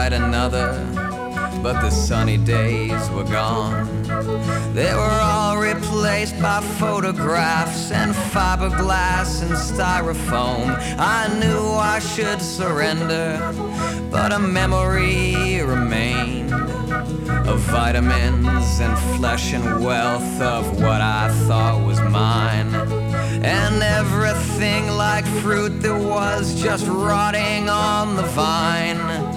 light another, but the sunny days were gone. They were all replaced by photographs and fiberglass and styrofoam. I knew I should surrender, but a memory remained of vitamins and flesh and wealth of what I thought was mine. And everything like fruit that was just rotting on the vine.